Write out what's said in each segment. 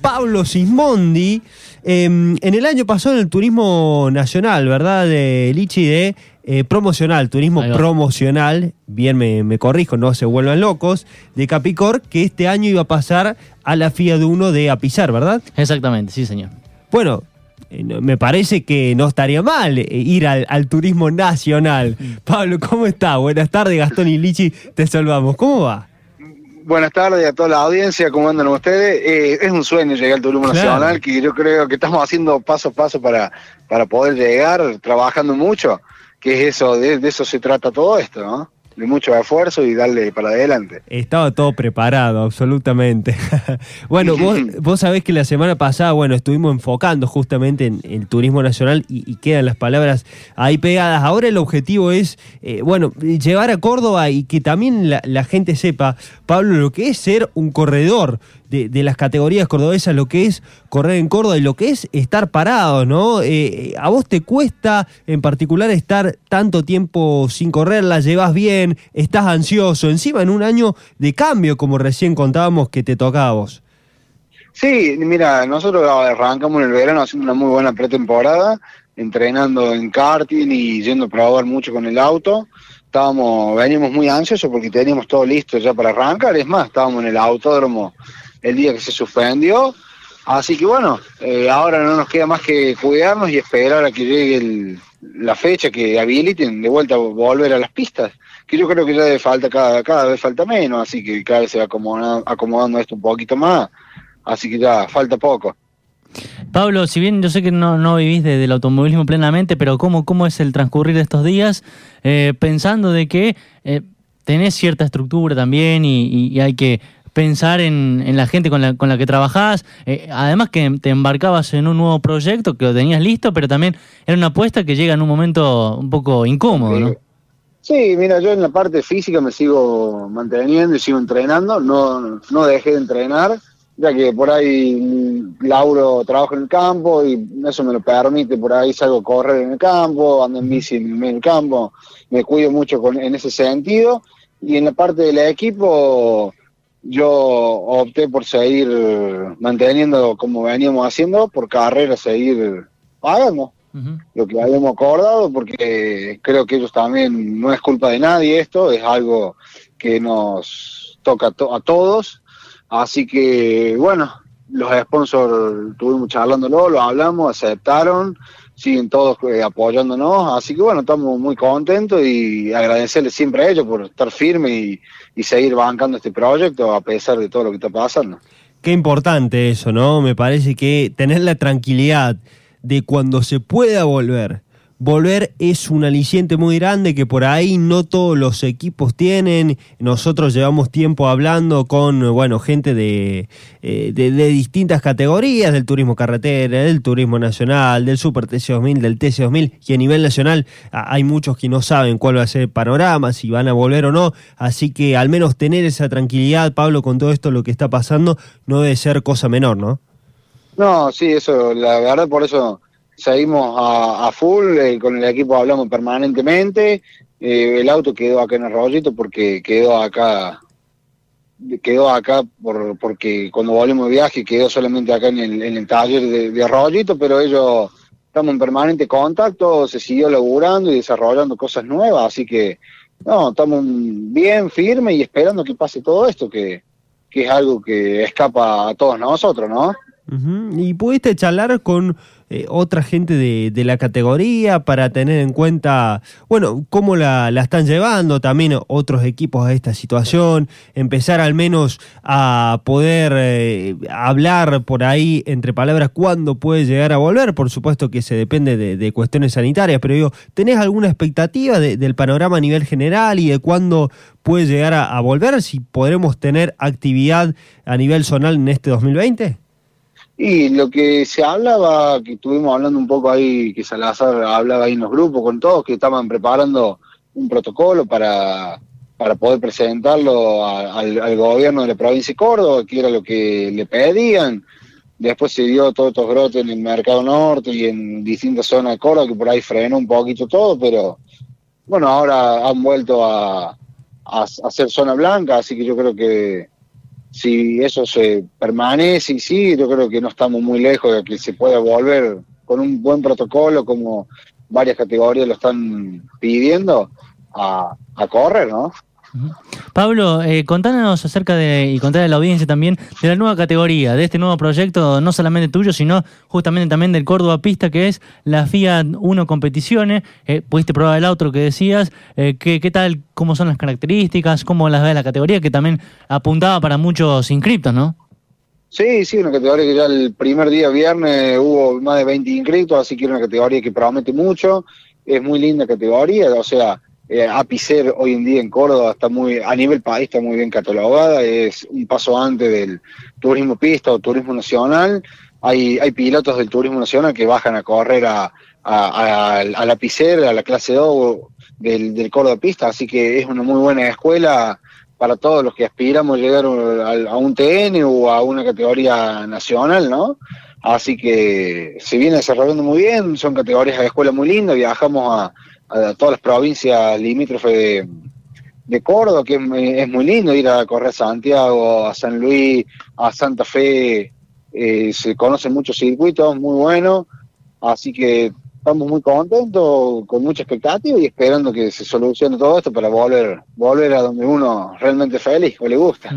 Pablo Sismondi. En el año pasado en el turismo nacional, ¿verdad? De Lichi, de promocional, turismo promocional, bien me corrijo, no se vuelvan locos, de Capicor, que este año iba a pasar a la FIAD 1 de Apizar, ¿verdad? Exactamente, sí, señor. Bueno, me parece que no estaría mal ir al turismo nacional. Pablo, ¿cómo está? Buenas tardes, Gastón y Lichi, te salvamos. ¿Cómo va? Buenas tardes a toda la audiencia, ¿cómo andan ustedes? Es un sueño llegar al turismo nacional, que yo creo que estamos haciendo paso a paso para poder llegar, trabajando mucho, que es eso, de eso se trata todo esto, ¿no? De mucho esfuerzo y darle para adelante. Estaba todo preparado, absolutamente. Bueno, vos sabés que la semana pasada, estuvimos enfocando justamente en el turismo nacional y quedan las palabras ahí pegadas. Ahora el objetivo es, llevar a Córdoba y que también la gente sepa, Pablo, lo que es ser un corredor de las categorías cordobesas, lo que es correr en Córdoba y lo que es estar parado, ¿no? ¿A vos te cuesta en particular estar tanto tiempo sin correr? ¿La llevas bien? ¿Estás ansioso? Encima en un año de cambio, como recién contábamos que te tocaba a vos. Sí, mira, nosotros arrancamos en el verano haciendo una muy buena pretemporada, entrenando en karting y yendo a probar mucho con el auto. Veníamos muy ansiosos porque teníamos todo listo ya para arrancar. Es más, estábamos en el autódromo el día que se suspendió, así que ahora no nos queda más que cuidarnos y esperar a que llegue la fecha que habiliten de vuelta a volver a las pistas, que yo creo que ya cada vez falta menos, así que cada vez se va acomodando esto un poquito más, así que ya falta poco. Pablo, si bien yo sé que no vivís del automovilismo plenamente, pero ¿cómo es el transcurrir de estos días? Pensando de que tenés cierta estructura también y hay que pensar en la gente con la que trabajás, además que te embarcabas en un nuevo proyecto que lo tenías listo, pero también era una apuesta que llega en un momento un poco incómodo, ¿no? Sí, mira, yo en la parte física me sigo manteniendo y sigo entrenando, no dejé de entrenar, ya que por ahí laburo, trabajo en el campo y eso me lo permite, por ahí salgo a correr en el campo, ando en bici en el campo, me cuido mucho en ese sentido, y en la parte del equipo yo opté por seguir manteniendo como veníamos haciendo, por carrera seguir pagando lo que habíamos acordado, porque creo que ellos también, no es culpa de nadie esto, es algo que nos toca a todos, así que los sponsors estuvimos charlándolo, lo hablamos, aceptaron, siguen todos apoyándonos, así que estamos muy contentos y agradecerles siempre a ellos por estar firmes y seguir bancando este proyecto a pesar de todo lo que está pasando. Qué importante eso, ¿no? Me parece que tener la tranquilidad de cuando se pueda volver es un aliciente muy grande que por ahí no todos los equipos tienen. Nosotros llevamos tiempo hablando con gente de distintas categorías, del turismo carretera, del turismo nacional, del Super TC2000, del TC2000, y a nivel nacional hay muchos que no saben cuál va a ser el panorama, si van a volver o no, así que al menos tener esa tranquilidad, Pablo, con todo esto lo que está pasando, no debe ser cosa menor, ¿no? No, sí, eso, la verdad, por eso seguimos a full, con el equipo hablamos permanentemente, el auto quedó acá en Arroyito porque quedó acá porque cuando volvimos de viaje quedó solamente acá en el taller de Arroyito, pero ellos estamos en permanente contacto, se siguió laburando y desarrollando cosas nuevas, así que estamos bien firmes y esperando que pase todo esto, que es algo que escapa a todos nosotros, ¿no? ¿Y pudiste charlar con otra gente de la categoría para tener en cuenta, cómo la están llevando también otros equipos a esta situación, empezar al menos a poder hablar por ahí entre palabras cuándo puede llegar a volver? Por supuesto que se depende de cuestiones sanitarias, pero digo, ¿tenés alguna expectativa del panorama a nivel general y de cuándo puede llegar a volver? Si podremos tener actividad a nivel zonal en este 2020. Y lo que se hablaba, que estuvimos hablando un poco ahí, que Salazar hablaba ahí en los grupos con todos, que estaban preparando un protocolo para poder presentarlo al gobierno de la provincia de Córdoba, que era lo que le pedían. Después se dio todos estos brotes en el Mercado Norte y en distintas zonas de Córdoba, que por ahí frenó un poquito todo, pero ahora han vuelto a hacer zona blanca, así que yo creo que si eso se permanece y sigue, yo creo que no estamos muy lejos de que se pueda volver con un buen protocolo, como varias categorías lo están pidiendo, a correr, ¿no? Pablo, contanos acerca y contarle a la audiencia también de la nueva categoría, de este nuevo proyecto, no solamente tuyo, sino justamente también del Córdoba Pista, que es la Fiat Uno Competiciones. Pudiste probar el auto que decías, ¿qué tal, cómo son las características, cómo las ve la categoría, que también apuntaba para muchos inscriptos, ¿no? Sí, una categoría que ya el primer día viernes hubo más de 20 inscritos, así que es una categoría que promete mucho, es muy linda categoría, o sea, Apicer hoy en día en Córdoba está a nivel país está muy bien catalogada, es un paso antes del turismo pista o turismo nacional. Hay pilotos del turismo nacional que bajan a correr al Apicer, a la clase 2 del Córdoba Pista, así que es una muy buena escuela para todos los que aspiramos a llegar a un TN o a una categoría nacional, ¿no? Así que se viene desarrollando muy bien, son categorías de escuela muy lindas, viajamos a todas las provincias limítrofes de Córdoba, que es muy lindo ir a correr a Santiago, a San Luis, a Santa Fe, se conocen muchos circuitos, muy buenos, así que estamos muy contentos, con mucha expectativa y esperando que se solucione todo esto para volver a donde uno realmente es feliz o le gusta.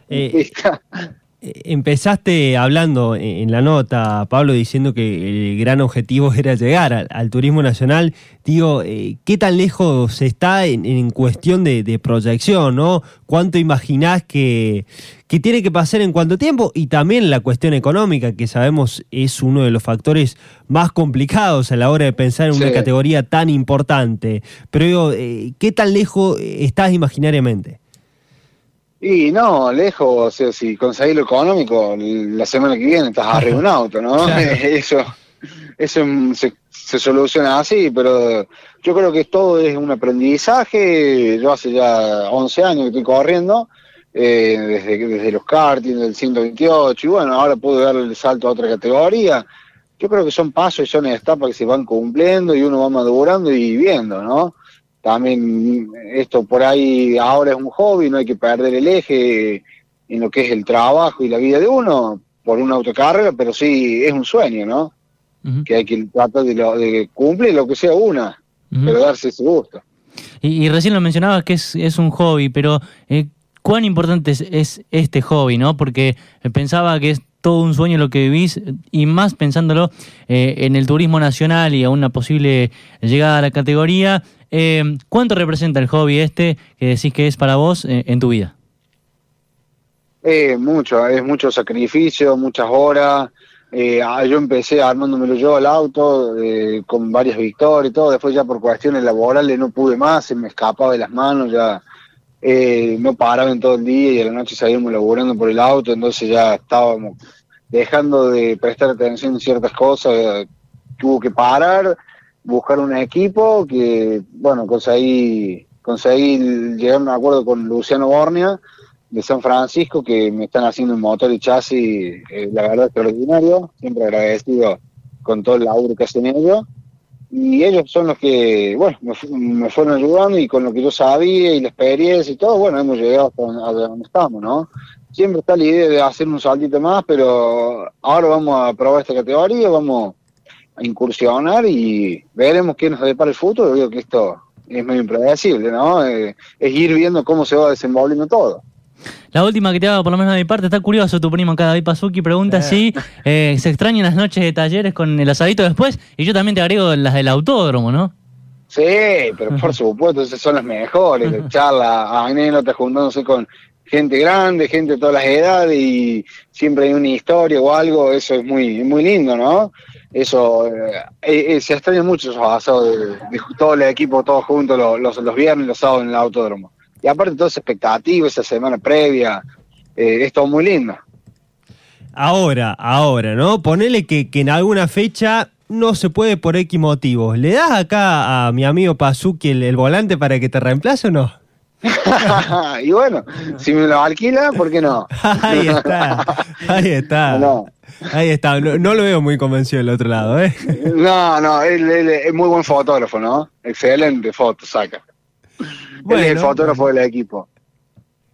Empezaste hablando en la nota, Pablo, diciendo que el gran objetivo era llegar al turismo nacional. Digo, ¿qué tan lejos está en cuestión de proyección, ¿no? ¿Cuánto imaginás que tiene que pasar en cuánto tiempo? Y también la cuestión económica, que sabemos es uno de los factores más complicados a la hora de pensar en una categoría tan importante. Pero digo, ¿qué tan lejos estás imaginariamente? Y no, lejos, o sea, si conseguís lo económico, la semana que viene estás arriba de un auto, ¿no? Claro. Eso se soluciona así, pero yo creo que todo es un aprendizaje. Yo hace ya 11 años que estoy corriendo, desde los karting, del 128, y bueno, ahora puedo dar el salto a otra categoría. Yo creo que son pasos y son etapas que se van cumpliendo y uno va madurando y viendo, ¿no? También esto por ahí ahora es un hobby, no hay que perder el eje en lo que es el trabajo y la vida de uno por una autocarrera, pero sí es un sueño, ¿no? Uh-huh. Que hay que tratar de cumplir lo que sea una, uh-huh, pero darse ese gusto. Y recién lo mencionabas que es un hobby, pero ¿cuán importante es este hobby, no? Porque pensaba que es todo un sueño lo que vivís, y más pensándolo en el turismo nacional y a una posible llegada a la categoría. ¿Cuánto representa el hobby que decís que es para vos en tu vida? Es mucho sacrificio, muchas horas. Yo empecé armándomelo yo al auto, con varias victorias y todo. Después ya por cuestiones laborales no pude más, se me escapaba de las manos, ya no paraba en todo el día y a la noche salíamos laburando por el auto, entonces ya estábamos dejando de prestar atención en ciertas cosas. Tuvo que parar, buscar un equipo que, bueno, conseguí llegar a un acuerdo con Luciano Bornia de San Francisco, que me están haciendo un motor y chasis, la verdad, extraordinario, siempre agradecido con todo el laburo que hacen ellos, y ellos son los que, bueno, me fueron ayudando, y con lo que yo sabía y la experiencia y todo, bueno, hemos llegado hasta donde estamos, ¿no? Siempre está la idea de hacer un saltito más, pero ahora vamos a probar esta categoría, vamos a incursionar y veremos qué nos depara el futuro. Yo digo que esto es medio impredecible, ¿no? Es ir viendo cómo se va desenvolviendo todo. La última que te hago, por lo menos de mi parte, está curioso tu primo acá, David Pasuki, pregunta si se extrañan las noches de talleres con el asadito después, y yo también te agrego las del autódromo, ¿no? Sí, pero por supuesto, esas son las mejores, de charlas, anécdotas, juntándose con gente grande, gente de todas las edades, y siempre hay una historia o algo. Eso es muy, muy lindo, ¿no? Eso, se extrañan mucho esos asados de todo el equipo, todos juntos, los viernes y los sábados en el autódromo. Y aparte toda esa expectativa, esa semana previa, es todo muy lindo. Ahora, ¿no? Ponele que en alguna fecha no se puede por X motivos. ¿Le das acá a mi amigo Pasuki el volante para que te reemplace o no? Y bueno, si me lo alquila, ¿por qué no? Ahí está. No. Ahí está. No lo veo muy convencido del otro lado, ¿eh? No, él es muy buen fotógrafo, ¿no? Excelente foto saca. Bueno, él es el fotógrafo del equipo.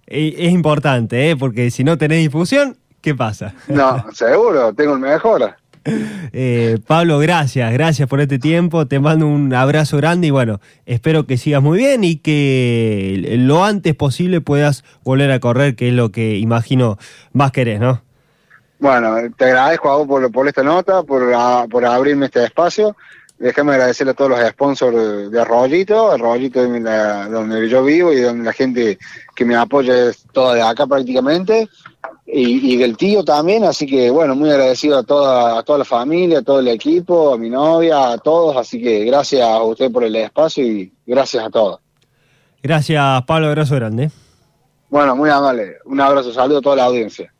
Es importante, porque si no tenés difusión, ¿qué pasa? No, seguro, tengo el mejor. Pablo, gracias por este tiempo, te mando un abrazo grande y bueno, espero que sigas muy bien y que lo antes posible puedas volver a correr, que es lo que imagino más querés, ¿no? Bueno, te agradezco a vos por esta nota, por abrirme este espacio. Déjame agradecerle a todos los sponsors de Arroyito. Arroyito es donde yo vivo y donde la gente que me apoya es toda de acá prácticamente. Y del tío también, así que bueno, muy agradecido a toda la familia, a todo el equipo, a mi novia, a todos. Así que gracias a usted por el espacio y gracias a todos. Gracias, Pablo, abrazo grande. Bueno, muy amable. Un abrazo, saludo a toda la audiencia.